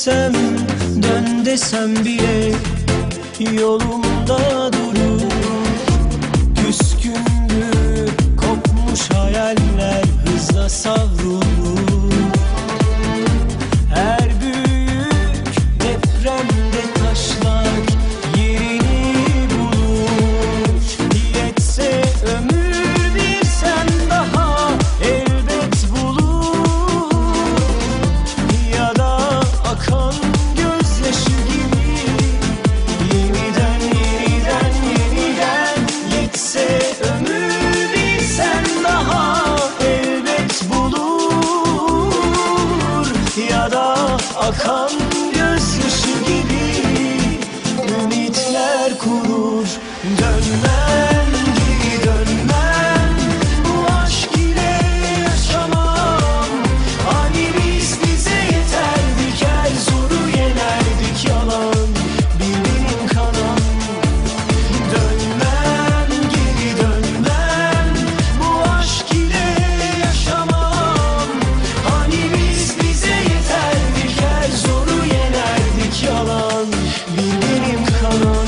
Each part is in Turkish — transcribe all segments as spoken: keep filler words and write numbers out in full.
desem, dön desem bile yolumda durur. Küskündür kopmuş hayaller hızla savrulur. Her büyük depremde taşlar yerini bulur. Yetse ömür bir sen daha elbet bulur. Ya da akan gözyaşı gibi yeniden yeniden yeniden. Yetse ömür bir sen daha elbet bulur. Ya da akan gözyaşı gibi ümitler kurur. Dönmem, geri dönmem, bu aşk ile yaşamam. Hani biz bize yeterdik, her zoru yenerdik, yalan benim kanam. Dönmem, geri dönmem, bu aşk ile yaşamam. Hani biz bize yeterdik, her zoru yenerdik, yalan benim kanam.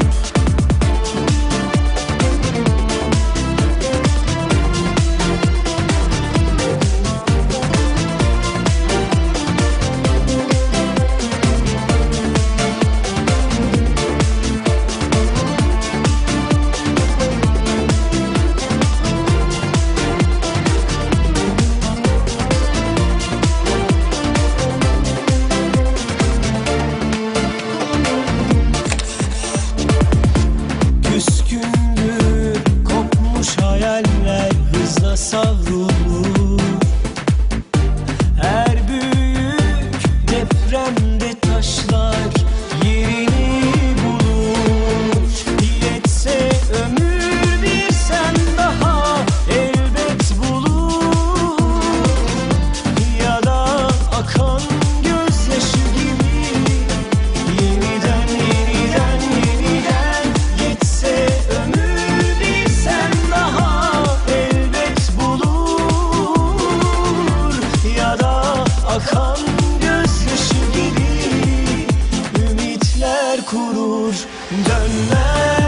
Küskündür kopmuş hayaller hızla savrulur. Her büyük depremde taşlar yerini bulur. Yetse ömür bir sen daha elbet bulur. Ya da akan gözyaşı gibi yeniden yeniden yeniden. Yetse ömür bir sen daha elbet bulur. Ya da akan gözyaşı gibi ümitler kurur. Dönmem.